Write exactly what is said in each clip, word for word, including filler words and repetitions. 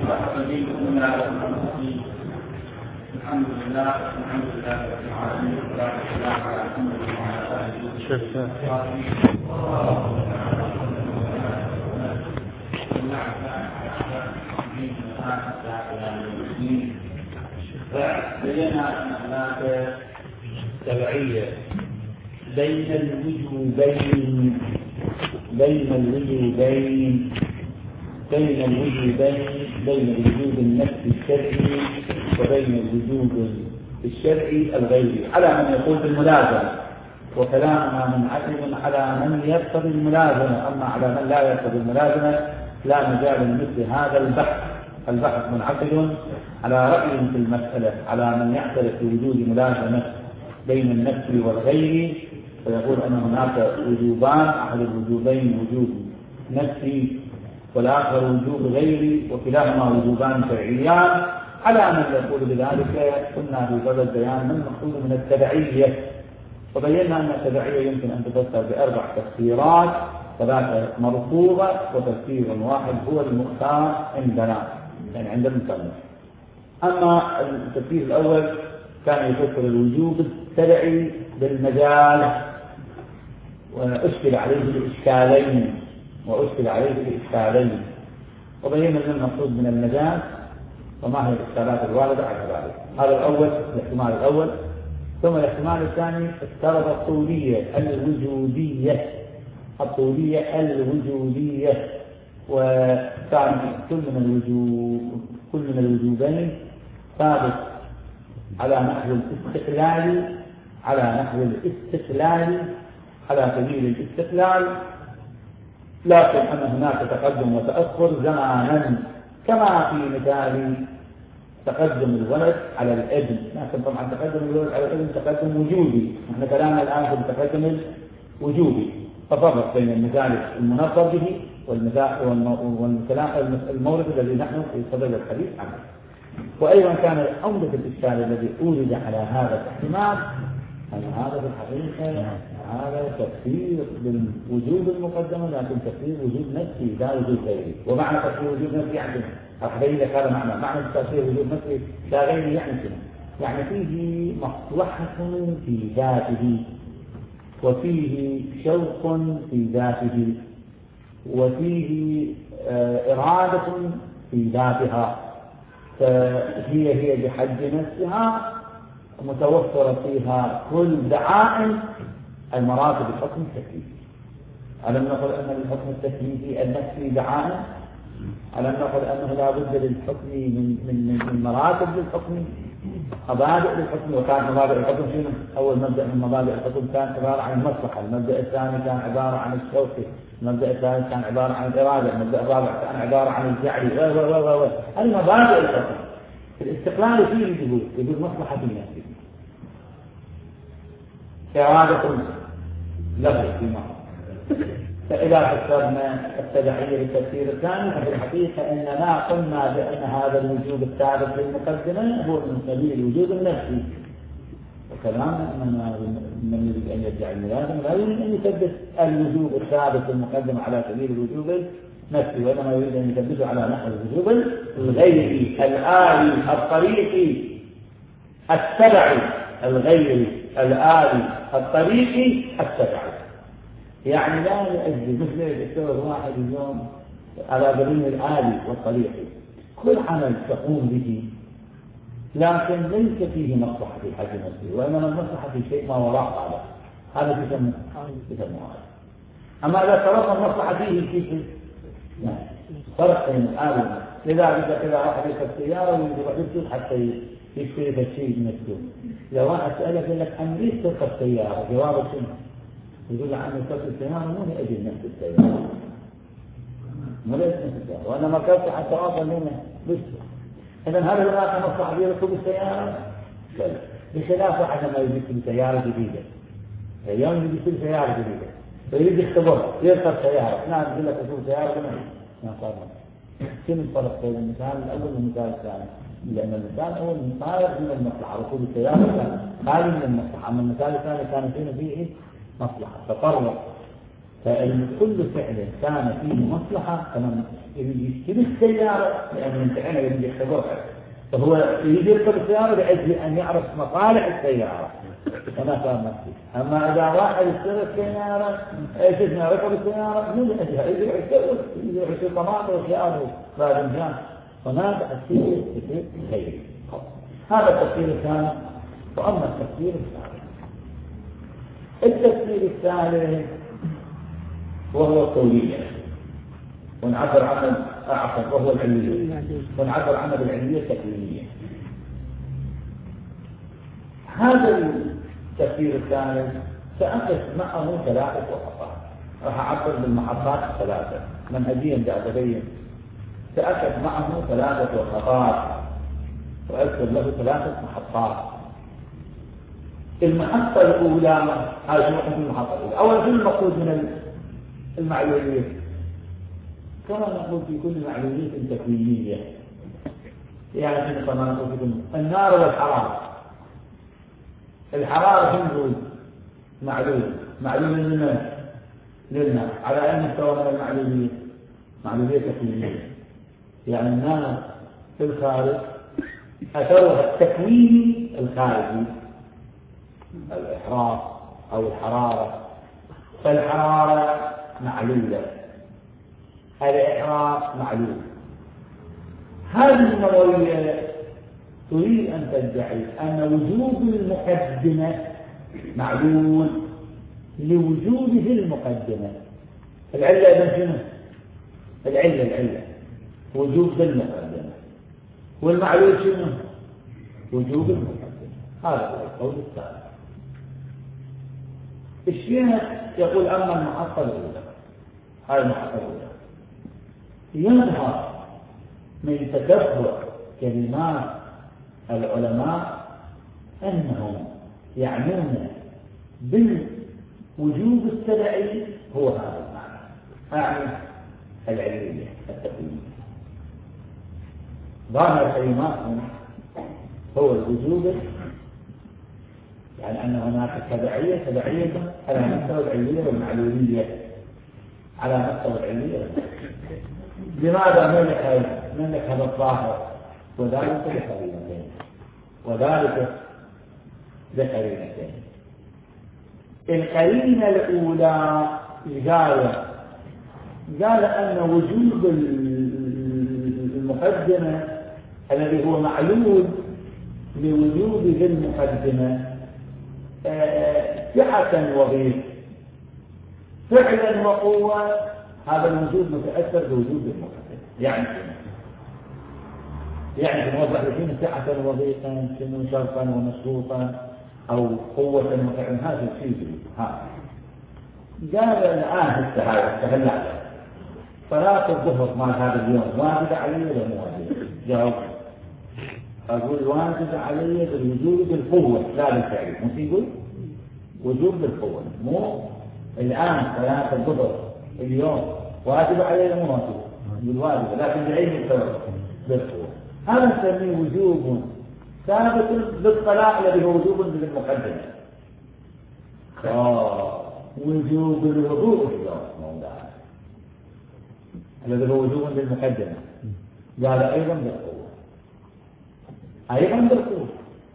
الحمد لله الحمد لله رب العالمين والصلاة والسلام على محمد وعلى آله وصحبه أجمعين. فبينا أن هناك تبعية بين الوجوبين بين الوجوبين بين الوجوبين بين الوجوب النفسي الشرعي وبين الوجوب الشرعي الغيري على من يقول بالملازمة، وكلامنا منعقد على من يقتضي الملازمة، أما على من لا يقتضي الملازمة لا مجال لمثل هذا البحث. البحث منعقد على رأي في المسألة على من يعترف بوجود ملازمة بين النفسي والغيري، فيقول أن هناك وجوبان، أحد الوجوبين وجوب نفسي والآخر وجوب غيري، وكلاهما وجوبان شرعيان. على من يقول بذلك قلنا في قبل البيان من المقصود من التبعية، وبينا أن التبعية يمكن أن تفسر بأربع تفسيرات، ثلاثة مرفوضة وتفسير واحد هو المختار عندنا يعني عند المصنف. أما التفسير الأول كان يفسر الوجوب التبعي بالمجال، وأشكل عليه الإشكالين وأشكل عليه الإشكالين وبينا أن المقصود من المجال وما هي الإشكالات الواردة على ذلك. هذا الأول الاحتمال الأول. ثم الاحتمال الثاني افترض الطولية الوجودية الطولية الوجودية وكان كل من الوجوب كل من الوجوبين ثابت على نحو الاستقلال على نحو الاستقلال على سبيل الاستقلال، لكن أن هناك تقدم وتأخر زمانا كما في مثال تقدم الولد على الابن، لكن طبعا تقدم الولد على الابن تقدم وجودي، نحن كلامنا الآن في التقدم الوجودي، ففرق بين المثال المنظر به والمثال والكلام المورد الذي نحن في صدد الحديث عنه. وأيضا كان عمدة الإشكال الذي أورد على هذا الاحتمال أن هذا في الحقيقة هذا تفسير بالوجود المقدمة، لكن تفسير وجود نفسي لا وجود غيري. ومعنى تفسير وجود نفسي عندنا الحقيقة لك هذا معنى معنى تفسير وجود نفسي لا غيري يعني شنو؟ يعني فيه مصلحة في ذاته، وفيه شوق في ذاته، وفيه إرادة في ذاتها، فهي هي بحد نفسها متوفرة فيها كل دعائم المراتب الحكم التكليفي. ألم نقل أن الحكم التكليفي النفسي دعائم؟ ألم نقل أنه لا بد للحكم من من من مراتب للحكم، مبادئ للحكم؟ وكانت مبادئ الحكم شنو؟ أول مبدأ من مبادئ الحكم كان عبارة عن المصلحة، المبدأ الثاني كان عبارة عن الشوق، المبدأ الثالث كان عبارة عن الإرادة، المبدأ الرابع كان عبارة عن الجعل و و و و هذه مبادئ الحكم. الاستقلال فيه يجب يجب مصلحة النفس، إرادة له فيما. فإذا فسرنا التبعية بالتفسير الثاني ففي الحقيقة أننا قلنا بأن هذا الوجوب الثابت للمقدمة هو من قبيل الوجوب النفسي، وكلامنا أننا من يريد أن يرجع الملازم لا يريد أن يثبت الوجوب الثابت للمقدمة على سبيل الوجوب النفسي، وإنما يريد أن يثبته على نحو الوجوب الغيري الآلي الطريقي التبعي الغيري الآلي الطريقي التبعي. يعني لا يؤدي مثل الدكتور واحد اليوم على سبيل الآلي والطريقي كل عمل تقوم به، لكن ليس فيه مصلحة في حد نفسه، وإنما المصلحة في شيء ما وراء هذا هذا يسمى يسمى هذا. أما إذا فرضنا المصلحة فيه كيف؟ لا فرق بين الآلي. لذلك إذا واحد يركب سيارة ويركب حتى يشتري شيء من السوق، لو واحد سألك يقول لك عن ليش تركب سيارة؟ جوابك شنو؟ يقول له عن ركبت السيارة مو لأجل نفس السيارة، مو لأجل نفس السيارة، وأنا ركبت حتى أوصل هنا بس. إذا هل هناك مصلحة في ركوب السيارة؟ لا، بخلاف واحد لما يجيب سيارة جديدة، اليوم يجيب سيارة جديدة ويريد يختبرها يركب سيارة، نعم يقول لك ركوب سيارة ما صار. شنو الفرق بين المثال الأول والمثال الثاني؟ لأن المثال الأول خارج من المصلحة، ركوب السيارة خارج من المصلحة، أما المثال الثاني كان فيه فيه مصلحة، تطرق فكل فعل كان فيه مصلحة كمان يشتري السيارة لأنه يمتحنها يجي يختبرها، فهو يجي يركب السيارة لأجل أن يعرف مصالح السيارة كما كان نفسه. أما إذا واحد اشترى السيارة ايش اسمه ركب السيارة من أجلها يجي يشتري يجي يشتري طماطم وخيار وباذنجان فما تأثير خير. هذا التفسير الثاني. وأما التفسير الثالث التفسير الثالث وهو الطولية ونعبر عنه أعصر وهو العلمية ونعبر عنه بالعلمية التكوينية. هذا التفسير الثالث سأقف معه ثلاثة وقفات، راح أعبر بالمحطات الثلاثة منهجيا بأتبين. سأقف معه ثلاثة وقفات وأذكر له ثلاثة محطات. المحطة الأولى هذه المحطة الأولى. أولا شو المقصود من المعلومية؟ كما نقول في كل معلومية تكوينية، يعني كما نقول في النار والحرارة. الحرارة تنزل معلوم معلوم لنا لنا على أن مستوى من المعلومية معلومية تكوينية، يعني النار في الخارج أثرها التكويني الخارجي الإحراق أو الحرارة. فالحرارة معلولة، الإحراق معلول. هذه النظرية تريد أن تدعي أن وجود المقدمة معلول لوجوده المقدمة. العلة إذن شنو؟ العلة العلة وجود المقدمة، والمعلول شنو؟ وجود المقدمة. هذا هو القول الثالث. الشيخ يقول أما المحطة الأولى، هذه المحطة الأولى يظهر من تدبر كلمات العلماء أنهم يعنون بالوجود التبعي هو هذا المعنى، أعني العلمية التقويمية. ظاهر كلماتهم هو الوجود، يعني أن هناك تبعية تبعية على مستوى العلمية والمعلولية، على مستوى العلمية والمعلولية. لماذا ملك ملك هذا الظاهر؟ وذلك لقرينتين وذلك لقرينتين. القرينة الأولى قال قال أن وجود المقدمة الذي هو معلول لوجود ذي المقدمة صحة وضيق فعلا وقوة. هذا الوجود متأثر بوجود المقدمة. يعني يعني نوضح لكم صحة وضيقا شنو شرطا ومشروطا أو قوة وفعلا هذا الشيء. ها قال الآن السهاية استهلا صلاة الظهر مع هذا اليوم واجب علي ولا مو واجب؟ جاوب. أقول واجب علي بالوجود بالقوة لا بالفعل. مش يقول وجود بالقوة، مو الآن صلاة الظهر اليوم واجب علي ولا مو واجب؟ بالواجب لكن بعين السبب بالقوة. هذا نسميه وجوب ثابت بالطلاق الذي هو وجوب بالمقدمة. آه وجوب الوضوء في اليوم الذي هو وجوب بالمقدمة قال أيضا بالقوة، أيضا بالقوة.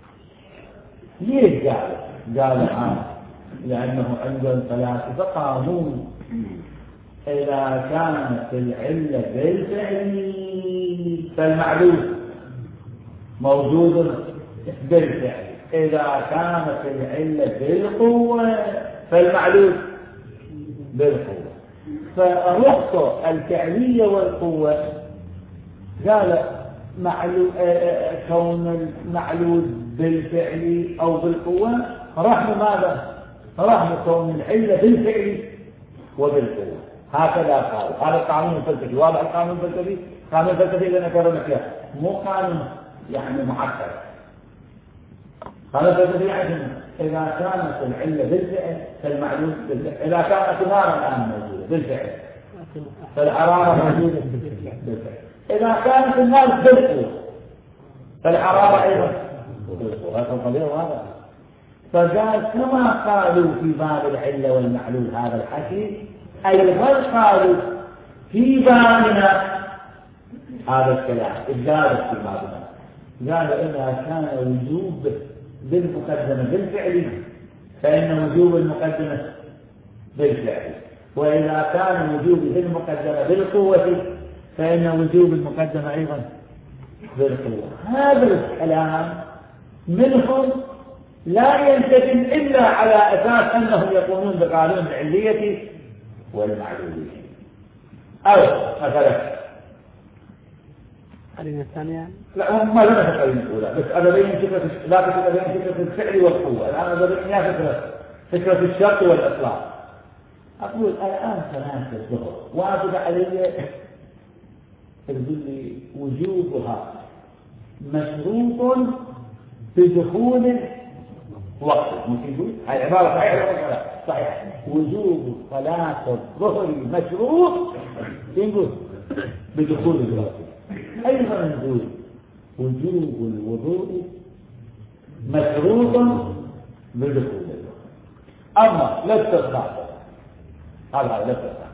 ليش قال؟ قال آه لأنه عند الفلاسفة قانون إذا كانت العلة بالفعل فالمعلول موجود بالفعل، إذا كانت العلة بالقوة فالمعلول بالقوة. فالرخصة الفعلية والقوة قال معلول كون المعلول بالفعل أو بالقوة رحم ماذا؟ رحم كون العلة بالفعل وبالقوة. هكذا قال. هذا القانون الفلسفي. واضح القانون الفلسفي؟ قانون الفلسفي إذا نكرر فيها مو قانون يعني معقد. قانون الفلسفي يعني إذا كانت العلة بالفعل فالمعلول بالفعل. إذا كانت النار الآن موجودة بالفعل فالحرارة موجودة بالفعل. إذا كانت النار بالقوة فالحرارة أيضا بالقوة. هذا القضية واضح. فقال كما قالوا في باب العلة والمعلول هذا الحكي أيضا قالوا في بابنا هذا الكلام إجازة في بابنا، قالوا إنها كان وجوب بالمقدمة بالفعل فإن وجوب المقدمة بالفعل، وإذا كان وجوب بالمقدمة بالقوة فإن وجوب المقدمة أيضا بالقوة. هذا الكلام منهم لا ينتجم إلا على أساس أنهم يقومون بقانون العلية والمعلولية. أو مثلا قرينة ثانية لا هم ما لنا في القرينة الأولى، بس أنا بين فكرة لا فكرة بين فكرة الفعل والقوة. الآن أنا بين فكرة فكرة الشرط والإطلاق. أقول الآن ثلاثة الظهر واجب علي لي وجوبها مشروط بدخول وقت. ممكن يقول هاي عبارة صحيحة ولا صحيح؟ وجوب صلاة الظهر مشروط يقول بدخول الوقت. أيضا نقول وجوب الوضوء مشروط بدخول الوقت. أما لا تستطيع هذا لا تستطيع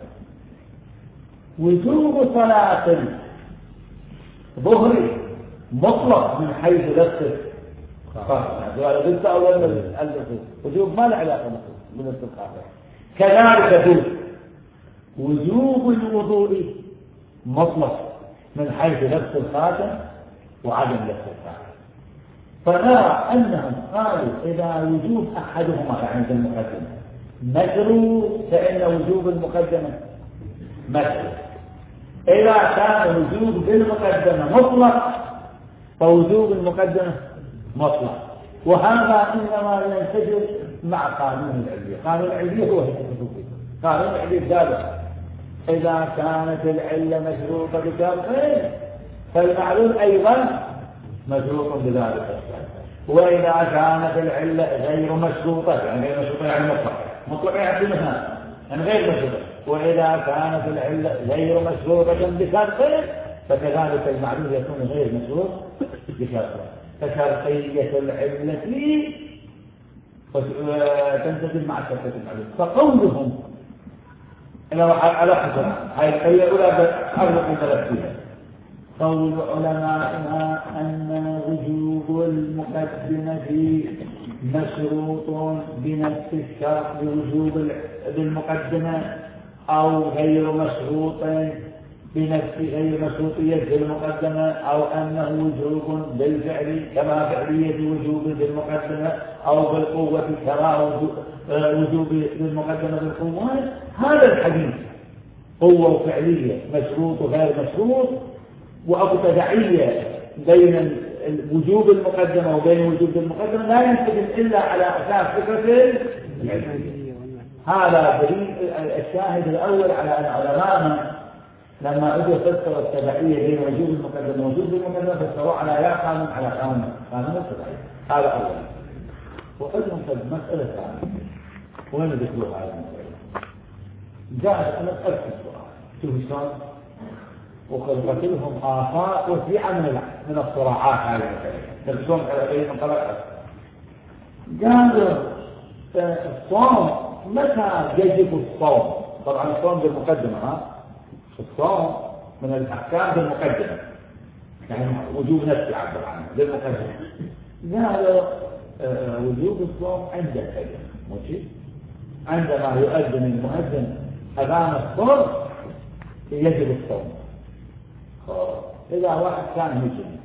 وجوب صلاة الظهر مطلق من حيث لفظ هذا لسه أول من وجوب ما له علاقة بلفظ الخاطر. كذلك يقول وجوب الوضوء مطلق من حيث لفظ الخاتم وعدم لفظ الخاتم. فنرى أنهم قالوا إذا وجوب أحدهما عند المقدمة مشروط فإن وجوب المقدمة مشروط. إذا كان وجوب بالمقدمة مطلق فوجوب المقدمة مطلق. وهذا إنما ينتجر مع قانون العلية. قانون العلية هو قانون العلية ذلك إذا كانت العلة مشروطة بشرطين فالمعلول أيضا مشروط بذلك. وإذا كانت العلة غير مشروطة يعني غير مشروطة يعني مطلق مطلق يعني مثلا يعني غير مشروطة. وإذا كانت العلة غير مشروطة بشرطين فكذلك المعلول يكون غير مشروط بشرطين. فشرطية العلة تنتج مع شرطية المعلول. فقولهم أنا على حسب هاي القضية الأولى أربع ثلاثين. قول علمائنا أن وجوب المقدمة مشروط بنفس الشرط بوجوب المقدمة أو غير مشروط بنفس غير مشروطية بالمقدمة أو أنه وجوب بالفعل كما فعلية وجوب بالمقدمة أو بالقوة كما وجوب بالمقدمة بالقوة. هذا الحديث قوة وفعلية مشروط وغير مشروط وأبو تداعية بين وجوب المقدمة وبين وجوب المقدمة لا ينتج إلا على أساس فكرة العلمية. هذا دليل الشاهد الأول على أن علماءنا لما أجوا فسروا التبعية بين وجوب المقدمة ووجوب المقدمة فسروا على يا قانون على قانون قانون التبعية. هذا أولا. وأيضا في مسألة ثانية وين ذكروا هذا المسألة؟ جاءت أنا أسألت السؤال شوف شلون وخلقت لهم آفاق وسيعة من من الصراعات هذه المسألة. شلون على من طلعت؟ قالوا الصوم متى يجب الصوم؟ طبعا الصوم بالمقدمة ها؟ الصوم من الأحكام بالمقدمة يعني وجوب نفسي عبر عنه بالمقدمة. قالوا آه وجوب الصوم عند الأذان ماشي عندما يؤذن المؤذن أذان الصوم يجب الصوم. إذا واحد كان مجنون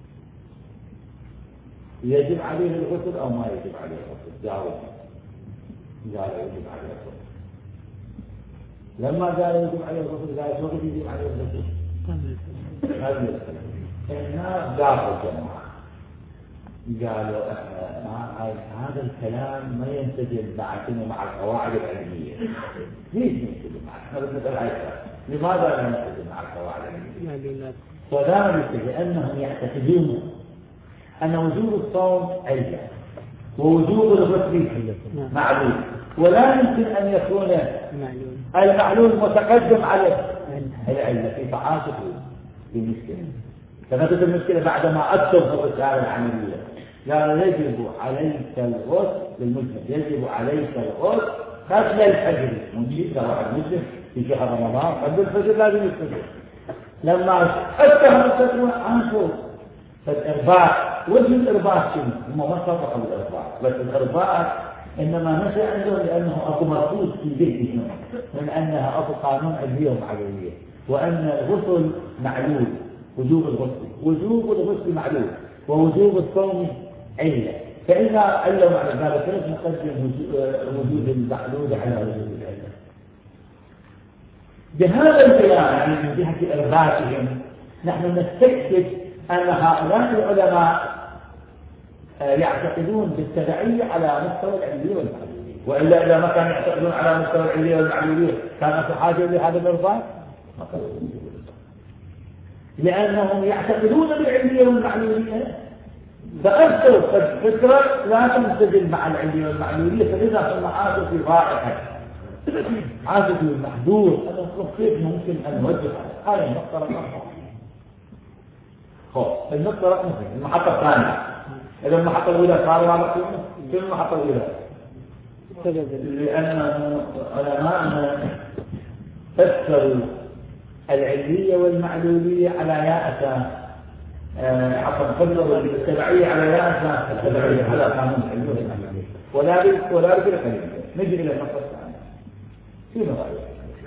يجب عليه الغسل أو ما يجب عليه الغسل؟ جاوب قال يجب عليه الغسل. لما قال يجب عليه الغسل قال شو يجب عليه الغسل؟ هذا الناس قالوا الجماعة قالوا هذا الكلام ما ينسجم معنا مع القواعد العلمية. ليش ينسجم معنا؟ لماذا لا ينسجم مع القواعد العلمية؟ وذلك لأنهم يعتقدون أن وجوب الصوم علة ووجوب الغسل معلول ولا يمكن أن يكون المعلول متقدم على العلة في تعاطف المشكلة. فنجد المشكلة بعدما أكتب في الرسالة العملية قال يجب عليك الغسل للمجنب يجب عليك الغسل قبل الفجر مجيء واحد مسلم في شهر رمضان قبل الفجر لازم يستغل. لما أكثر من عنه فالإرباع وجه الإرباع شنو؟ هم ما صدقوا الإرباع، بس الإرباع إنما نشأ عندهم لأنه أكو مرفوض في ذهنهم من أنها أكو قانون علمية ومعلومية، وأن الغسل معلول، وجوب الغسل وجوب الغسل معلول، ووجوب الصوم علة. فإذا علوا على ذلك كيف نقدم وجود المعلول على وجود العلة؟ بهذا الكلام يعني من جهة إرباعهم نحن نستكشف أن هؤلاء العلماء يعتقدون بالتبعية على مستوى العلمية والمعلومية، وإلا إذا ما كانوا يعتقدون على مستوى العلمية والمعلومية كان في حاجة لهذا الإرباع؟ ما كانوا، لأنهم يعتقدون بالعلمية والمعلومية فأكثر فكرة لا تنسجم مع العلمية والمعلومية، فإذا هم عادوا في رائحة عادوا في المحدود. هذا كيف ممكن أن نوجه هذا النقطة رقم خلاص. النقطة رقم اثنين المحطة الثانية. إذا المحطة الأولى صاروا على كل المحطة الأولى لأن علماءنا فسروا العلمية والمعلومية على يا أساس حسب فسروا التبعية على يا أساس التبعية على قانون العلمية والمعلومية. ولا بد ولا بد الكلمة. نجي إلى النقطة الثانية. في نظرية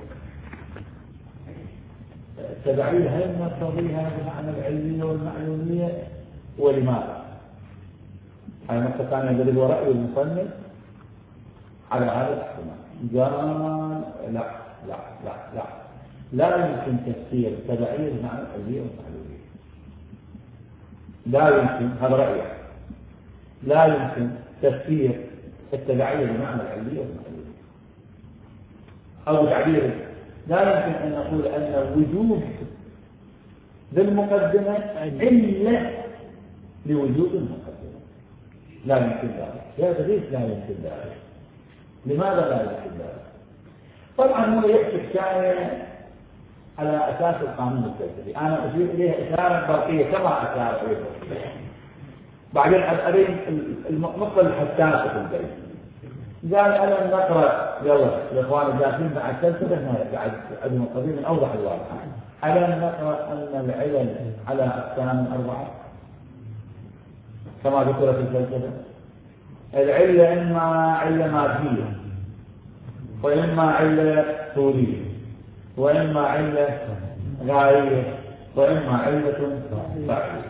التبعية هل نقتضيها بمعنى العلمية والمعلومية ولماذا؟ هذه النقطة الثانية الذي هو رأي المصنف على هذا الاحتمال. قال لا لا لا لا لا يمكن تفسير التبعية بمعنى العلمية والمعلومية. لا يمكن، هذا رأيه، لا يمكن تفسير التبعية بمعنى العلمية والمعلومية. أو تعبير لا يمكن أن نقول أن الوجود بالمقدمة علة لوجود المقدمة. لا يمكن ذلك. يا تدريس لا يمكن ذلك. لماذا لا يمكن ذلك؟ طبعا هو يحكي حكاية على أساس القانون الفلسفي. أنا أشير إليها إشارة برقية كما أشار إليه. بعدين أريد النقطة الحساسة في البيت. قال أنا نقرأ يلا الإخوان الداخلين بعد فلسفة بعد عدم القضية من أوضح الواقع. ألا نقرأ أن العلل على أقسام أربعة كما ذكر في الفلسفة. العلة إما علة مادية، وإما علة صورية، وإما علة غائية، وإما علة فاعلية.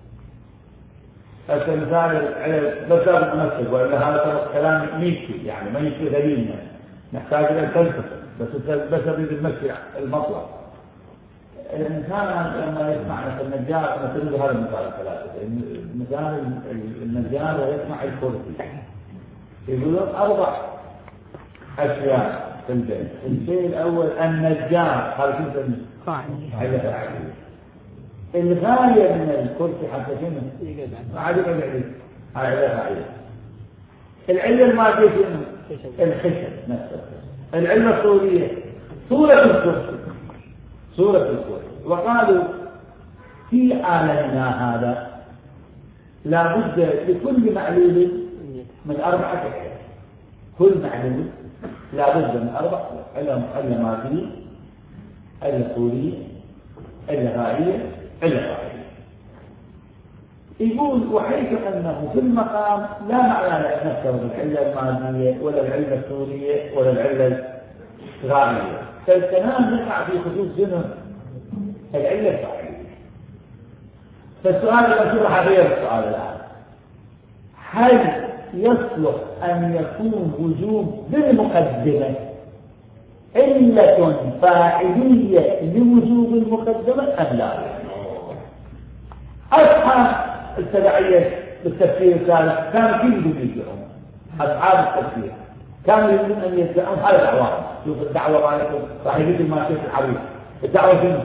فالمثال بس هذا مناسب، وإلا هذا كلام ميكي يعني ما يمشي دليلنا، نحتاج إلى الفلسفة بس بس أريد المشي المطلق. الإنسان لما يسمع مثل النجار مثل هذا المثال الثلاثة، مثال النجار ويسمع الكرسي يقولون أربع أشياء في البيت. الشيء الأول النجار هذا كنت فاعلية. الغاية من الكرسي حتى شنو؟ عادي العلة هاي فاعلية. العلة المادية شنو؟ الخشب نفسه. العلة الصورية صورة الكرسي، صورة الكرسي. وقالوا في عالمنا هذا لا بد لكل معلول من أربعة أشياء. كل معلول لا بد من أربعة علة علة مادية، علة صورية، علة غائية، علة غائية. يقول وحيث أنه في المقام لا معنى نفسه بالعلة المادية ولا العلة الصورية ولا العلة الغائية، فالكلام يقع في خصوص جنة العلة الفاعلية. فالسؤال المشروع غير السؤال الآن، هل يصلح أن يكون وجود بالمقدمة علة فاعلية لوجود المقدمة أم لا؟ أصحاب التبعية بالتفسير الثالث كانوا كل يدعون، أصحاب التفسير كانوا يريدون أن يدعون هذا دعوة. شوف الدعوة مالكم راح يجد ما شيء العريض. الدعوة شنو؟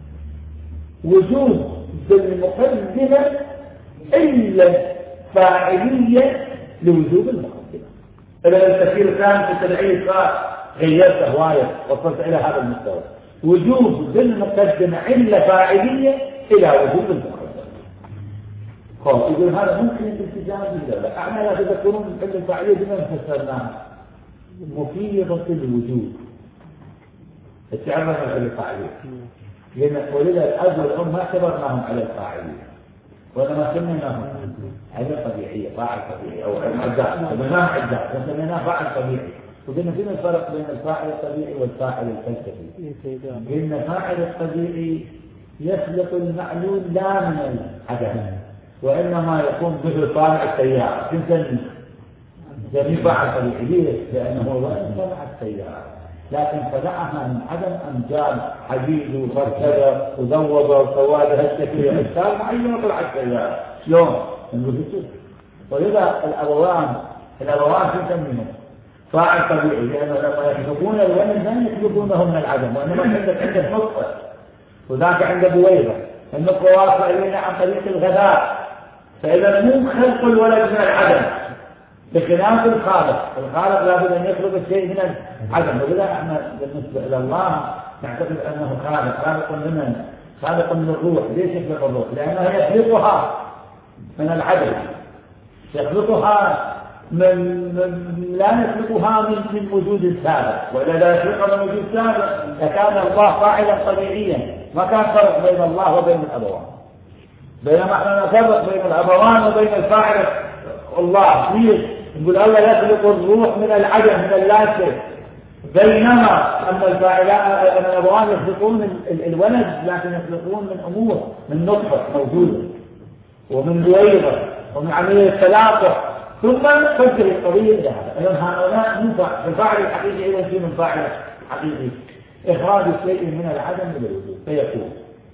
وجود بالمقدمة علة فاعلية لوجود المقدمة. إذا التفسير الثاني في التبعية صار غيرت هواية وصلت إلى هذا المستوى. وجود بالمقدمة علة فاعلية إلى وجود المقدمة. خلاص يقول هذا ممكن الالتزام بالله. احنا لا تذكرون العلة الفاعلية بما فسرناها. مفيدة الوجود تعرف على الفاعلية، لأن ولذا الأب والأم ما اعتبرناهم على الفاعلية وإنما سميناهم على الطبيعية، فاعل طبيعي أو عداء، سميناهم عداء وسميناه فاعل طبيعي. وقلنا فين الفرق بين الفاعل الطبيعي والفاعل الفلسفي؟ قلنا فاعل الطبيعي يخلق المعلول لا من العدم وإنما يقوم به صانع السيارة. كنت جميع فاعل طبيعي ليش؟ لأنه هو صنع السيارة لكن صنعها من عدم أمجاد حديد وفركبة وذوبة وسوادها الشكلية أشكال معينة وطلعت السيارة. شلون؟ ولذا الأبوان الأبوان كنت منهم فاعل طبيعي لأنه لما يخلقون الولد لا يخلقونه من العدم وإنما عندك عندك نطفة وذاك عنده بويضة النطفة واصلة إلينا عن طريق الغذاء. فإذا مو خلق الولد من العدم بخلاف الخالق. الخالق لابد أن يخلق الشيء من العدم. ولذا احنا بالنسبة إلى الله نعتقد أنه خالق خالق من خالق من الروح. ليش يخلق الروح؟ لأنه يخلقها من العدم يخلقها من, من لا يخلقها من من وجود سابق. وإذا لا يخلقها من وجود سابق لكان الله فاعلا طبيعيا ما كان فرق بين الله وبين الأبوان. بينما احنا نفرق بين الأبوان وبين الفاعل الله. ليش؟ نقول الله يخلق الروح من العدم من اللاشيء بينما أن الفاعلان الأبوان يخلقون الولد لكن يخلقون من أمور من نطفة موجودة ومن بويضة ومن عملية تلاقح ثم تنتهي القضية إلى هذا. إذن هؤلاء من الفاعل الحقيقي إلى شيء من فاعل حقيقي إخراج شيء من العدم إلى الوجود. فيكون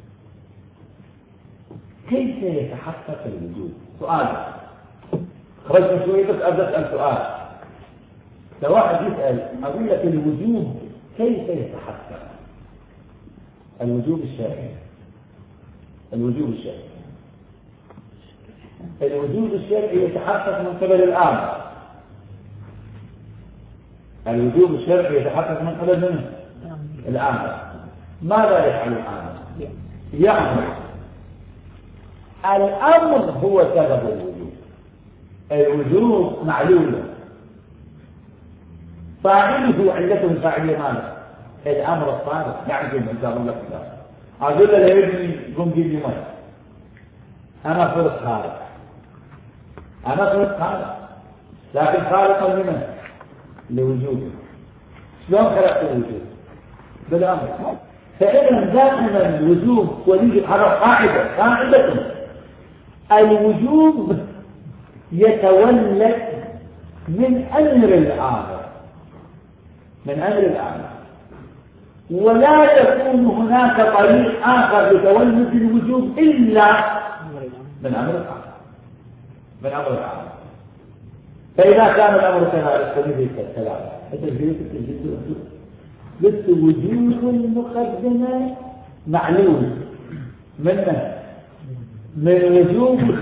كيف يتحقق الوجود؟ سؤال خرجت شوي بس أبدأ أسأل سؤال. لو واحد يسأل أقول لك الوجود كيف يتحقق؟ الوجود الشرعي الوجود الشرعي الوجود الشرعي يتحقق من قبل الآمر. الوجود الشرعي يتحقق من قبل منه الآمر. ماذا يفعل الآمر؟ يأمر. الأمر هو سبب الوجود. الوجود معلول فاعله علته فاعلية ماذا؟ الأمر الصادق. يعني كيف أنت لك أقول له لابني قم جيب لي ماء أنا فرص خالق أنا فرص خالق لكن خالقا لمن؟ لوجوده. شلون خلقت الوجود؟ بالأمر. فإذا دائما الوجود وليد على قاعدة قاعدة الوجود يتولد من أمر الآمر من أمر الآمر ولا يكون هناك طريق آخر لتولد الوجود إلا من أمر الآمر من أمر الآمر. فإذا كان الأمر كذلك فلذلك الكلام قلت وجود المقدمة معلول منه من وجود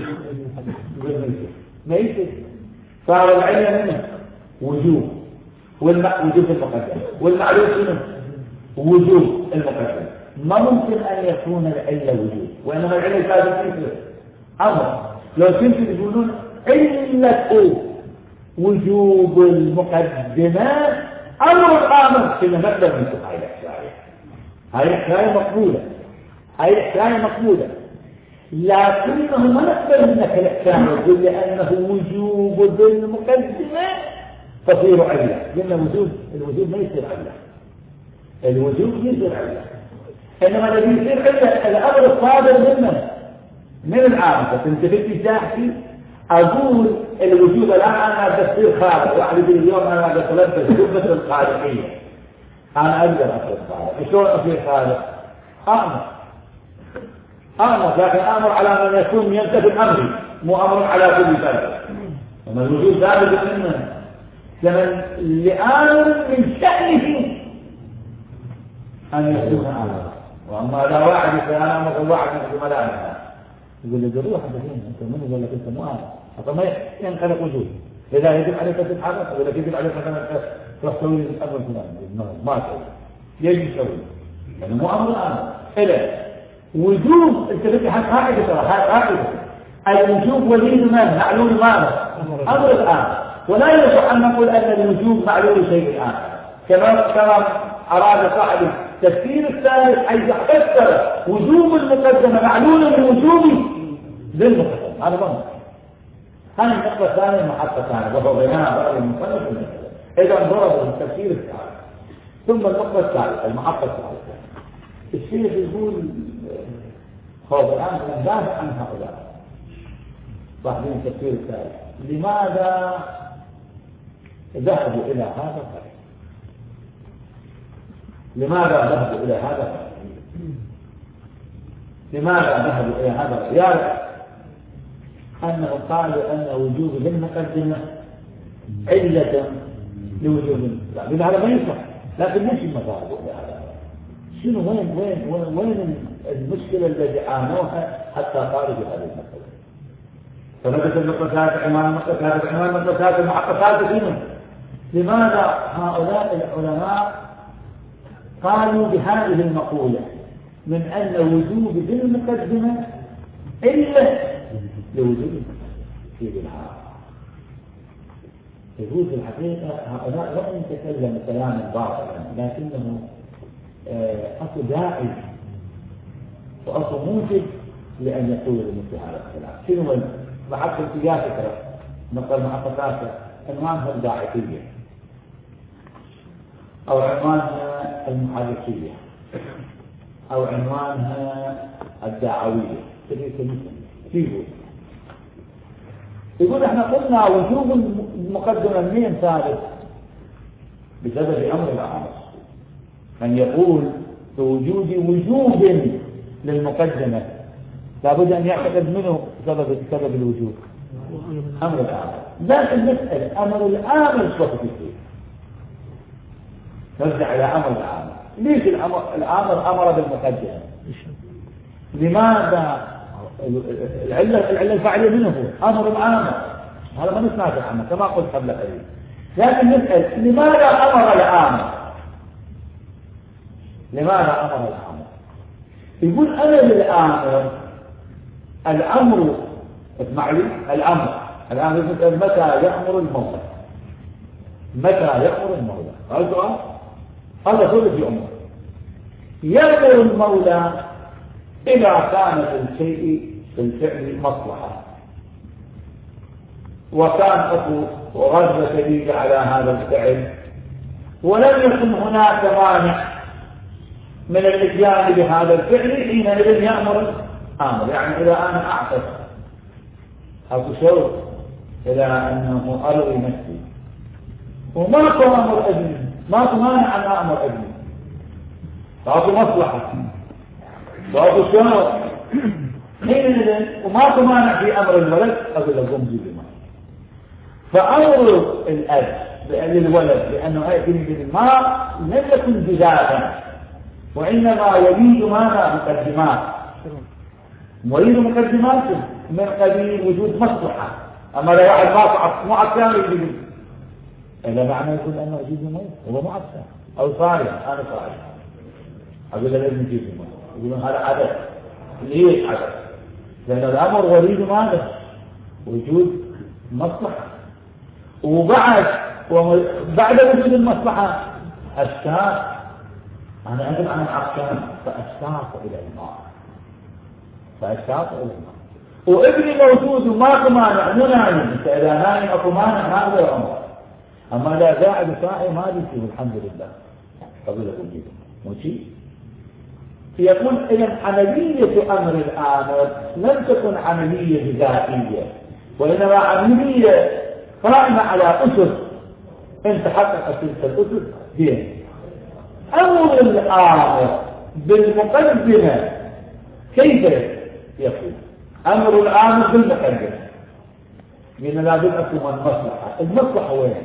ما يصير صار العلم منه وجود والوجود المقدم والمعلوم منه وجود المقدم. ما ممكن أن يكون العلة وجود وإنما العلة لازم يصير أمر. لو كنتم تقولون علة وجوب المقدمات أمر الآمر كنا نقدر نشوف هاي الحكاية. هاي الحكاية مقبولة هاي الحكاية مقبولة لكنه ما نقبل منك الحكاية يقول لأنه وجوب المقدمة تصير علة. لأن وجود الوجود ما يصير علة. الوجود يصير علة إنما الذي يصير علة الأمر الصادر منه من العامة. فانتبهت جاحتي أقول الوجود الآن أنا تصير خالق واحد يقول اليوم أنا بتلبس جبة الخالقية أنا أقدر أصير خالق. شلون أصير خالق؟ أمر أمر لكن أمر على من يكون ينتفي أمري مو أمر على كل فرد. أما الوجود لابد منه لمن لآمر من شأنه أن يكون أمر. وأما لا واحد فأنا أمر واحد من الملائكة يقول لي روح أنت فين أنت من يقول لك أنت مو أنا فما ينخلق وجود. إذا يجب عليك تتحرك ولا يجب عليك مثلا تروح تسوي الأمر فلان ما تسوي يجب تسوي يعني مو أمر أمر إلا وجود. أنت بدي حق قاعدة ترى هاي قاعدة الوجود وليد من معلوم ماذا؟ أمر الآن ولا يصح أن نقول أن الوجوب معلول شيء آخر كما كما أراد صاحب التفسير الثالث حيث فسر وجوب المقدمة معلولا بوجوب للمقدمة. هذا ضمن هذه النقطة الثانية المحطة الثانية وهو بيانها بعض المصنف المسألة. إذا ضرب التفسير الثالث ثم النقطة الثالثة المحطة الثالثة الشيخ يقول خوف الآن ندافع عن هؤلاء صاحبين التفسير الثالث لماذا ذهبوا إلى هذا الطريق؟ لماذا ذهبوا إلى هذا الطريق؟ لماذا ذهبوا إلى هذا الطريق؟ يعني أنه قالوا أن وجوب المقدمة علة لوجوب الإسلام، هذا ما يصح. لكن ليش ما ذهبوا إلى هذا؟ شنو وين وين وين, وين المشكلة التي عانوها حتى قالوا بهذه المسألة؟ فبدت المقدسات عمان المقدسات عمان المقدسات المحققات فيهم. لماذا هؤلاء العلماء قالوا بهذه المقولة من أن وجوب بالمقدمة إلا لوجوب في بالحق؟ يجوز الحقيقة هؤلاء وإن تكلم كلاما باطلا لكنه أصل داعي وأصل موجب لأن يقول مثل هذا الكلام. شنو بحث الاتجاه فكرة نقل محققاته عنوانها الداعية أو عنوانها المحركية أو عنوانها الدعوية يقول يقول احنا قلنا وجوب المقدمة منين ثابت؟ بسبب أمر العامة. من يقول بوجود وجوب للمقدمة لابد أن يعتقد منه سبب سبب الوجوب أمر العامة. لكن نسأل أمر العامة شو فيه؟ نرجع إلى أمر العامة. ليش الأمر العامة أمر بالمقدمة؟ لماذا؟ العلة العلة الفاعلية منه هو أمر العامة، هذا ما نسمعه عنه كما قلت قبل قليل. لكن نسأل لماذا أمر العامة؟ لماذا أمر العامة؟ يقول أنا للآمر الأمر اسمع لي الأمر الآن يقول متى يأمر المولى؟ متى يأمر المولى؟ هذا سؤال هذا كله في أمر. يأمر المولى إذا كان في الشيء في الفعل مصلحة وكان أكو غزة شديدة على هذا الفعل ولم يكن هناك مانع من الاتيان بهذا الفعل حينئذ يأمر الآمر. يعني إذا أنا أعتقد أكو شوق إلى أنه أروي نفسي وماكو أمر ابني ماكو مانع أن أمر ابني فأكو مصلحة فأكو شوق حينئذ وماكو مانع في أمر الولد أقول له قم جيب الماء. فأمر الأب للولد لأنه يأتي الماء لم يكن جدادا وإنما يريد ماذا؟ مقدمات يريد مقدمات من قبيل وجود مصلحة. أما لو واحد ما معطيان يجيب إذا معنى يقول أنه يجيب الماء هو معطيان أو صالح أنا صالح أقول له لازم يجيب الماء يقولون هذا عدد. ليش عدد؟ لأن الأمر يريد ماذا؟ وجود مصلحة. وبعد وبعد وجود المصلحة أشتاق أنا أدري عن العطشان فأشتاق إلى الماء فأشتاق إلى الماء وابني موجود وماكو مانع مو نايم. أنت إذا نايم أكو مانع ما أقدر أمر. أما إذا قاعد صاحي ما بيصير الحمد لله قبل وجوده مو شيء. يقول إذا عملية أمر الآمر لم تكن عملية ذاتية وإنما عملية قائمة على أسس إن تحققت تلك الأسس هي أمر الآمر بالمقدمة. كيف يكون أمر الآمر بالمقدمة؟ لأن لابد أن تكون المصلحة. المصلحة وين؟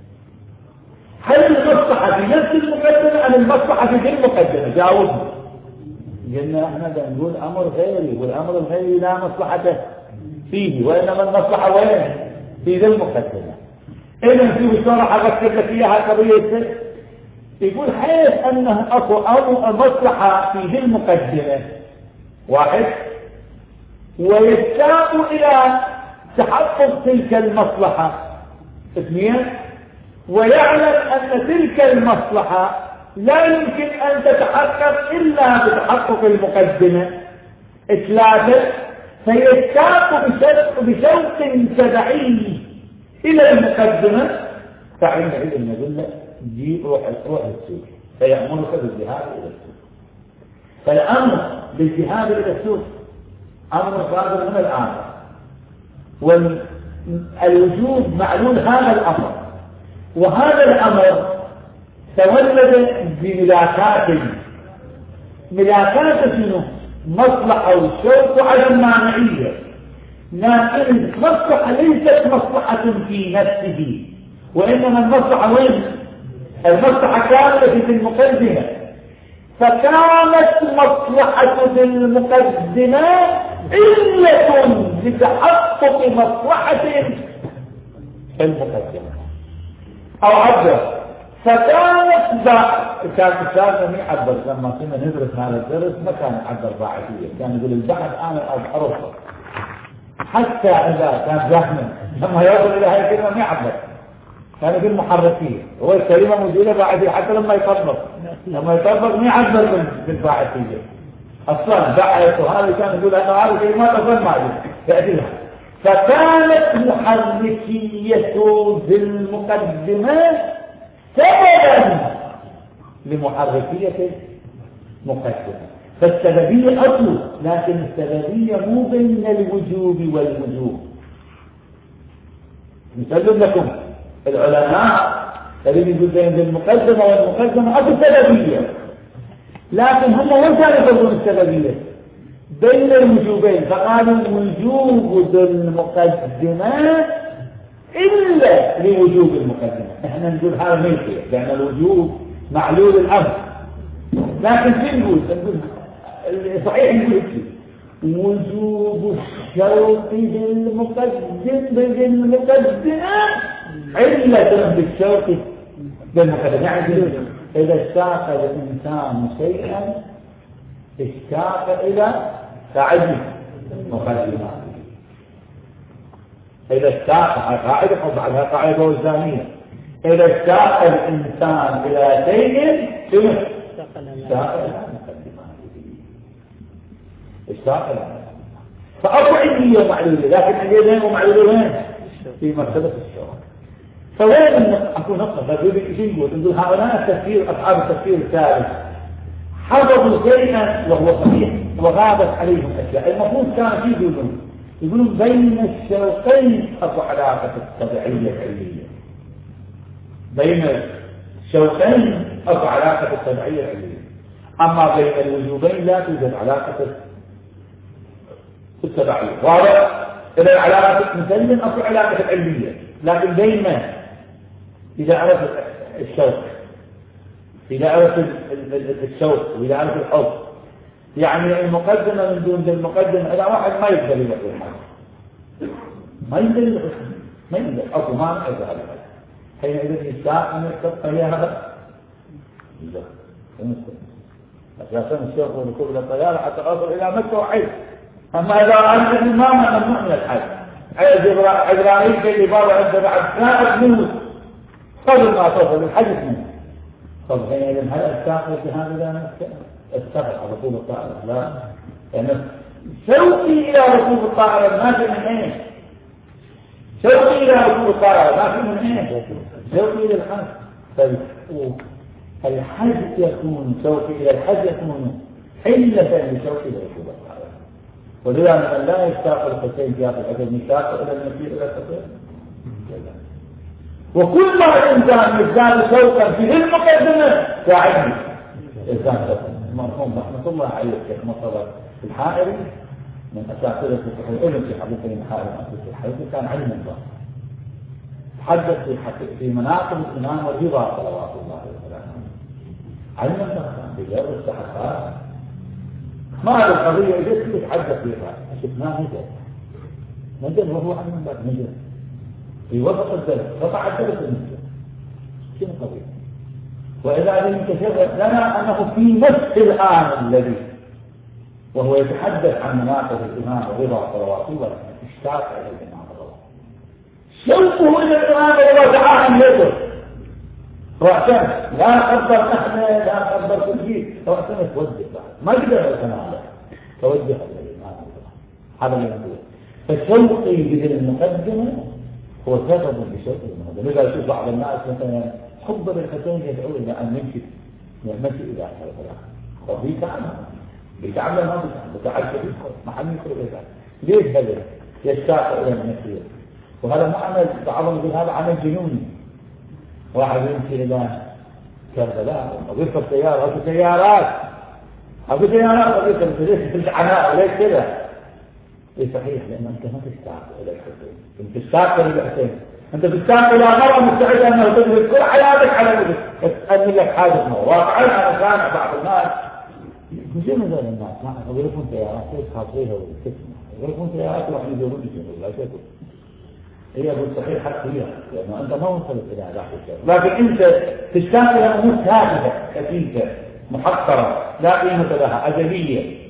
هل المصلحة في نفس المقدمة أم المصلحة في غير المقدمة؟ جاوبني. قلنا احنا نقول أمر غيري والأمر الغيري لا مصلحة فيه وإنما المصلحة وين؟ في ذي المقدمة. إذا في شرح أذكر لك إياها قضية يقول حيث أنه أكو مصلحة في ذي المقدمة واحد ويشتاق إلى تحقق تلك المصلحة اثنين، ويعلم أن تلك المصلحة لا يمكن أن تتحقق إلا بتحقق المقدمة. ثلاثة، فيشتاق بشوق تبعي إلى المقدمة، فعندئذ نقول له جيء روح روح السوق، فيأمرك بالذهاب إلى السوق. فالأمر بالذهاب إلى السوق أمر صادر من الآمر، والوجوب معلول هذا الأمر، وهذا الأمر تولد بملاكات. ملاكات شنو؟ مصلحة والشوق وعدم مانعية، لكن المصلحة ليست مصلحة في نفسه، وإنما المصلحة وين؟ المصلحة كانت في المقدمة، فكانت مصلحة المقدمة علة لتحقق مصلحة المقدمة. أو عبر، فكانت كان الشاذ ما يعبر لما كنا ندرس هذا الدرس، ما كان يعبر باعثيا، كان يقول البحث أنا أعرفه حتى إذا كان جهما لما يصل إلى هذه الكلمة ما يعبر، كان يقول محركية، هو الكلمة موجودة باعثية حتى لما يطبق لما يطبق ما يعبر بالباعثية أصلا بعث، وهذا كان يقول أنه هذه الكلمات أصلا ما يأتيها. فكانت محركية بالمقدمة سببا لمحركية مقدمة. فالسببية أصل، لكن السببية مو بين الوجوب والوجوب. نسلم لكم العلماء الذين يقول بين المقدمة والمقدمة أصل سببية، لكن هم وين كانوا يفضلون السببية؟ بين الوجوبين، فقالوا الوجوب المقدمة إلا لوجوب المقدمة. احنا نقول هذا ما يصير، لأن الوجوب معلول الأمر، لكن شو نقول؟ نقول صحيح نقول شيء وجوب الشوق بالمقدم بالمقدمة علة بالشوق بالمقدمة. يعني إذا اشتاق الإنسان شيئا اشتاق إلى فعل مقدمة. إذا اشتاق قاعدة أو بعدها قاعدة وزانية، إذا اشتاق الإنسان إلى شيء اشتاق إلى مقدمة، اشتاق إلى فأبو علمية ومعلولة، لكن علمية ومعلولة في مرتبة الشوق. فوين أكون نقطة فبيبي إيش نقول؟ نقول هؤلاء التفكير أصحاب التفكير الثالث حفظوا شيئا وهو صحيح وغابت عليهم أشياء المفروض كان في يقولون يقولون بين الشوقين أكو علاقة الطبيعية العلمية، بين الشوقين أكو علاقة الطبيعية العلمية، أما بين الوجوبين لا توجد علاقة التبعية. واضح؟ إذا علاقة مسلم أكو علاقة العلمية، لكن بين إذا عرفت الشوق إذا عرفت الشوق وإذا عرفت الحب، يعني المقدمة من دون المقدمة، إذا واحد ما يقدر يلحق الحب ما يقدر يلحق ما يقدر أو ما نقدر على هذا حينئذ يستطيع أن يتبقى هذا أساسا الشوق وركوب إلى الطيارة حتى أصل إلى مكة وحيث. أما إذا أردت الماما ممنوع من الحج، عزرائيل في إبارة عند بعد سائر منه قبل ما توصل الحج منه. طب حينئذ هل أستاقل بهذا لا استغل على رسول الطائرة؟ لا، يعني شوقي إلى رسول الطائرة ما في من إيه؟ شوقي إلى رسول الطائرة ما في من إيه؟ شوقي إلى الحج. فالحج يكون شوقي إلى الحج يكون حلة لشوقي إلى رسول الطائرة. ولذا من لا يشتاق الحسين جاء الحجر يشتاق إلى المسير إلى الحسين. وكل ما الإنسان يزداد شوقا في المقدمة ساعدني إنسان مرحوم رحمة الله عليه الشيخ مصطفى الحائري من أساتذة العلم في حديث الحائري في الحديث كان علم الله، تحدث في في مناقب الإمام والرضا صلوات الله وسلامه. علم الله في غير الصحفاء ما هذه القضية إذا يتحدث فيها شفناه نجد نجد وهو علم الله نجد في وسط الدرس قطع الدرس النجد شنو قضية؟ وإذا لم يتشرف لنا أنه في نفس الآن الذي وهو يتحدث عن مناقب الإمام الرضا صلوات الله اشتاق إلى الإمام الرضا، شوفوا إلى الإمام الله تعالى يده رأسا لا قدر نحن لا قدر كل شيء رأسا توجه بعد ما قدر يتناول توجه الإمام هذا اللي نقول. فشوقي بدل المقدمة هو سبب بشوق المقدمة. إذا شوف بعض الناس مثلا حب الحسين يدعو إلى أن يمشي يمشي إلى هذا هو بيتعامل بيتعامل ما بيتعامل بيتعامل بيدخل ما حد يدخل بيتعامل. ليش هذا؟ يشتاق إلى المسير. وهذا مو عمل بعضهم يقول هذا عمل جنوني. واحد يمشي إلى كربلاء أو يركب سيارة أو سيارات أو سيارات أو يركب ليش في العناء ليش كذا؟ إيه صحيح لأن أنت ما تشتاق إلى الحسين. أنت تشتاق إلى الحسين. أنت تشتاق إلى مرة مستعدة أنه تدرك كل حياتك على وجهك تأمن لك حاجة ما واقعا أنا سامع بعض الناس زي ما قال الناس ما يقولون سيارات ليش خاطريها وتسمع يقولون سيارات واحد يقولون يجون لا شيء. هي أقول صحيح حقيقة لأنه أنت ما وصلت إلى ذاك الشيء لكن أنت تشتاق إلى أمور ثابتة خفيفة محقرة لا قيمة لها أجلية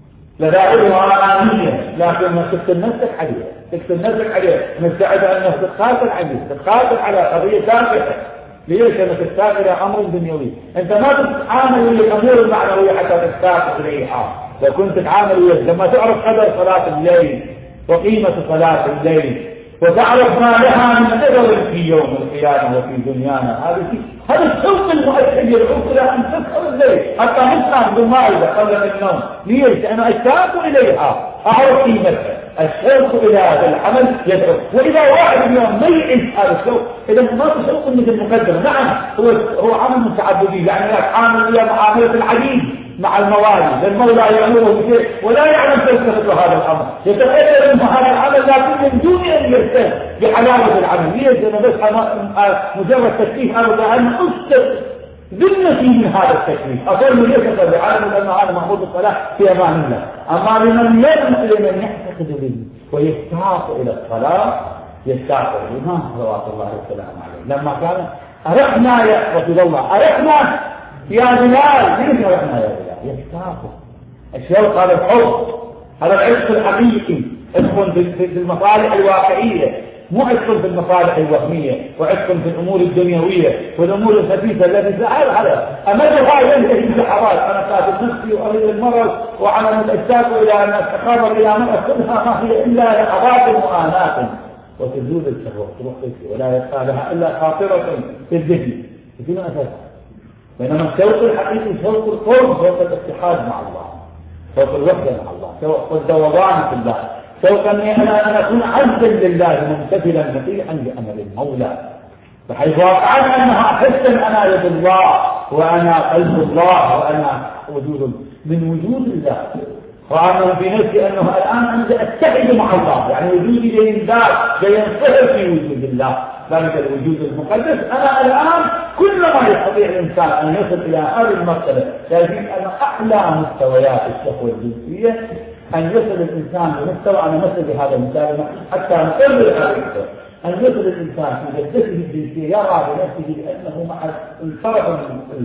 لدائرها آنية لكن ما تكتب نفسك عليها تكتب نفسك عليها مستعدة أنه تتقاتل عليه تتقاتل على قضية ثابتة. ليش أنك تشتاق إلى أمر دنيوي؟ أنت ما تتعامل ويا الأمور المعنوية حتى تشتاق إليها. لو كنت تتعامل ويا لما تعرف قدر صلاة الليل وقيمة صلاة الليل وتعرف ما لها من قدر في يوم القيامة وفي دنيانا هذا هذا الشوق المؤثر يدعوك إلى أن تسهر الليل حتى نسمع بالمائدة قبل النوم. ليش؟ أنا أشتاق إليها أعرف قيمتها. الشوق إلى هذا العمل يدعو. وإذا واحد اليوم ما يعيش هذا الشوق إذا ما في شوق مثل المقدمة. نعم هو هو عمل متعبدي يعني يتعامل إلى معاملة العبيد مع الموالي للمولى يأمره بشيء ولا يعلم فلسفة هذا الأمر يتخيل أن هذا العمل لكن من دون أن يرتاح بحلاوة العمل. ليش؟ أنا بس مجرد تكليف أنا أن أستر ذمتي من هذا التكليف أقول ليس بعلم أن هذا محمود الصلاة في أمان الله. أما لمن لمن يعتقد به ويشتاق إلى الصلاة يشتاق الإمام صلوات الله والسلام عليه لما كان أرحنا يا رسول الله أرحنا يا بلال. ليش أرحنا يا بلال؟ يشتاق الشوق هذا الحب هذا العشق الحقيقي عشق في المصالح الواقعية مو عشق في المصالح الوهمية وعشق في الأمور الدنيوية والأمور الخفيفة التي تزعل على أمد هذا ينتهي بحرات. أنا كاتب نفسي وأريد المرض وأنا أشتاق إلى أن أتقرب إلى من أخذها ما هي إلا لحظات وآنات وتزول الشهوة ولا يبقى لها إلا خاطرة في الذهن في أساسها. بينما الشوق الحقيقي شوق القرب شوق الاتحاد مع الله شوق الوحدة مع الله شوق الذوبان في الله شوق أني أنا أن أكون عبدا لله ممتثلا مطيعا لأمر المولى بحيث واقعا أنها أحس أنا يد الله وأنا قلب الله وأنا وجود من وجود الله وأنا في نفسي أنه الآن أنا أتحد مع الله يعني وجودي لله ينصهر في وجود الله ذلك الوجود المقدس. أنا الآن كل ما يستطيع الإنسان أن يصل إلى هذه المرتبة لكن أنا أعلى مستويات الشهوة الجنسية أن يصل الإنسان لمستوى أنا مثل بهذا المثال حتى نقرر هذا المستوى أن يصل الإنسان في جدته الجنسية يرى بنفسه بأنه مع الطرف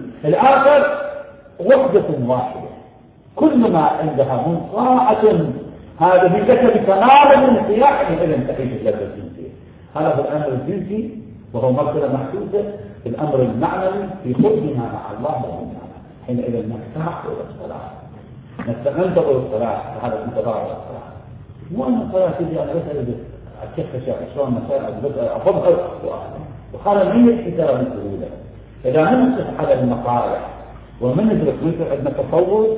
الآخر وحدة واحدة كل ما عندها من طاعة هذا من جسد تماما من سياحة إلى تعيش اللذة الجنسية. هذا هو الأمر الجنسي وهو مرتبة محدودة في الأمر المعنوي في قربنا مع الله والمعنى. حينئذ نفتح إلى الصلاة نستغنطق إلى الصلاة هذا انتظار إلى الصلاة مو أن الصلاة تجي أنا بسأل أتكفى شيء شلون مسائل بسأل أفضل وقال من الكتاب السهولة إذا من نصف على المصالح ومن ندرك مثل عندنا تصور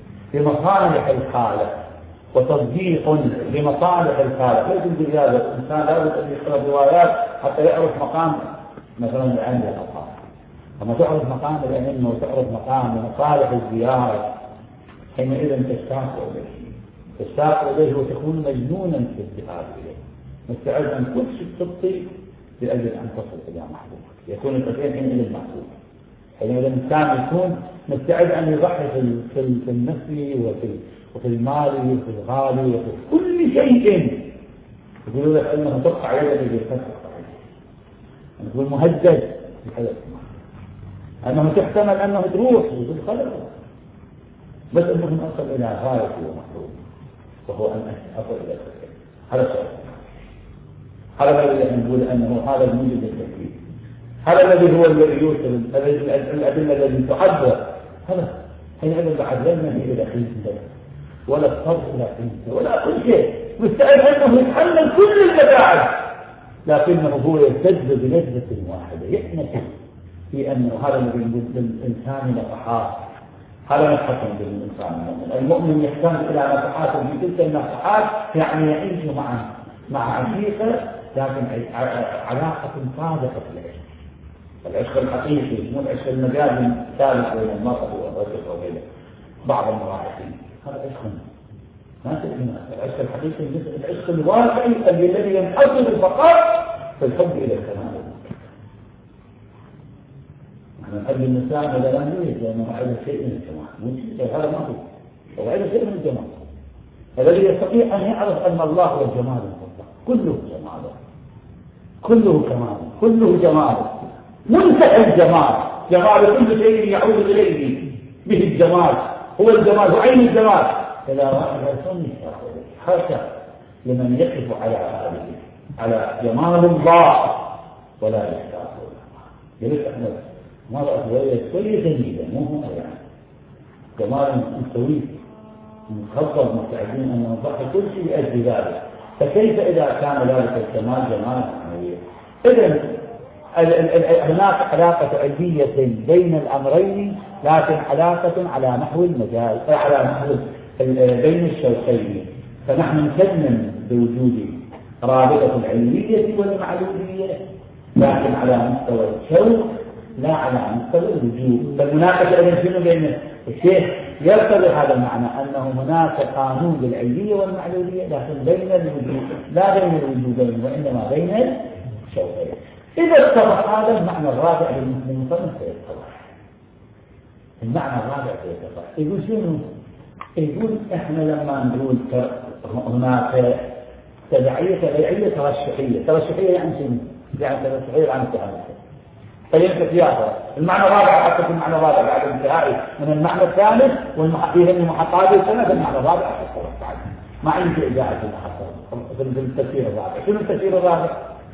بمصالح الخالق وتصديق لمصالح الخالق ليس بزيادة الإنسان لابد أن يقرأ روايات حتى يعرف مقام مثلا العلم والأطهار. لما تعرف مقام العلم وتعرف مقام مصالح الزيارة حينئذ تشتاق إليه تشتاق إليه وتكون مجنونا في الذهاب إليه مستعد أن كل شيء تبطي لأجل أن تصل إلى محبوبك يكون التفكير حينئذ محبوب. حينئذ الإنسان يكون مستعد أن يضحي في النفس وفي وفي المال وفي الغالي وفي كل شيء. يقولوا لك أنه تقطع يدك بالفتح أن تكون مهدد بحياة أنه تحتمل أنه تروح وتدخل بس أنه أصل إلى غاية ومحبوب وهو أن أصل إلى التفكير. هذا السؤال هذا الذي نقول أنه هذا الموجب التكليف، هذا الذي هو الذي يوصل الأدلة التي تعبر هذا حينئذ بعد لم نجد إلى خلفه ولا الصبر إلى خلفه ولا كل شيء، مستعد أنه يتحمل كل المتاعب، لكنه هو يلتذ بلذة واحدة، يأنس في أنه هذا الذي يقول للإنسان نفحات، هذا نفحة بالإنسان. المؤمن يحتاج إلى نفحات في تلك النفحات، يعني يعيش مع مع عشيقة، لكن علاقة صادقة في العشق، العشق الحقيقي، مو العشق المجازي الثالث بين المرأة والرجل وغيره بعض المراهقين، هذا عشق ما تؤمن. العشق الحقيقي العشق الواقعي الذي ينحصر فقط في الحب إلى الكمال. نحن نحب النساء هذا لا نريد لأنه عايز شيء من الجمال، هذا ما هو، هو عايز شيء من الجمال. الذي يستطيع أن يعرف أن الله هو الجمال المطلق، كله جماله، كله كمال، كله جمال، منتهى الجمال، جمال كل شيء يعود إليه به الجمال، هو الجمال، هو عين الجمال. إلى واحد يسمي حاشا لمن يقف على هذه على جمال الله ولا يحتاج يقول احنا ما رأت وهي شوية جميلة، مو هو يعني جمال مستوي مخفض، مستعدين أن نضحي كل شيء لأجل ذلك. فكيف إذا كان ذلك الجمال جمال معنوي؟ إذن هناك علاقة علمية بين الأمرين، لكن علاقة على نحو المجال، على نحو بين الشوقين. فنحن نسلم بوجود رابطة العلمية والمعلومية، لكن على مستوى الشوق لا على مستوى الوجود. فالمناقشة إذن شنو بين الشيخ يرتضي هذا المعنى أنه هناك قانون للعلمية والمعلومية، لكن بين الوجود لا بين الوجودين وإنما بين الشوقين. إذا اتضح هذا المعنى الرابع للمصنف سيتضح. المعنى الرابع سيتضح. يقول شنو؟ يقول إحنا لما نقول هناك تبعية تبعية ترشحية، ترشحية يعني شنو؟ يعني ترشحية عن التهامات. فيمكن سياسة. المعنى الرابع حتى في المعنى الرابع بعد انتهائي من المعنى الثالث والمحققين المحققين السنة في المعنى الرابع حتى بعد ما عندي إجابة في المحقق في التفسير الرابع. شنو التفسير الرابع؟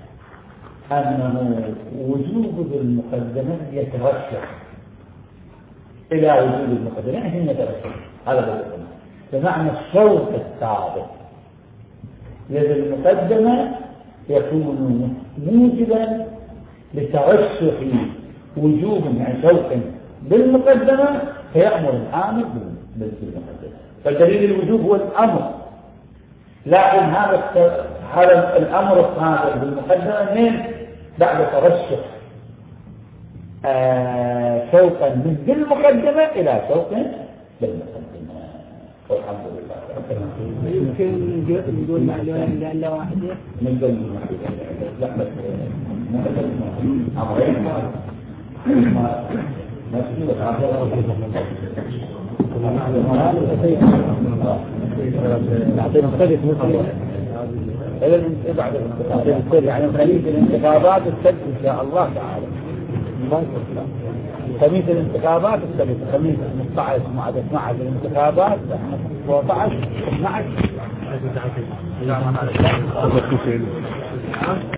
أنه وجود المقدمة يترشح إلى وجود المقدمة، يعني هي يترشح هذا بالقدمة بمعنى الشوق السابق لذي المقدمة يكون موجبا لترشح وجوب يعني شوق بالمقدمة، فيأمر الآمر بالمقدمة. فدليل الوجوب هو الأمر، لكن هذا هذا الأمر الصادر بالمقدمة من بعد ترشح آه شوقا من بالمقدمة إلى شوق بالمقدمة. والحمد لله. يمكن نقول معلومة لأن واحدة من بالمقدمة لا بس أمرين ما نفسي نعطي مختلف مثل إذا بعد الانتخابات يعني خميس الانتخابات السبت إن شاء الله تعالى. خميس الانتخابات السبت، خميس خمسة عشر مع اثنا عشر الانتخابات سبعة عشر اثنا عشر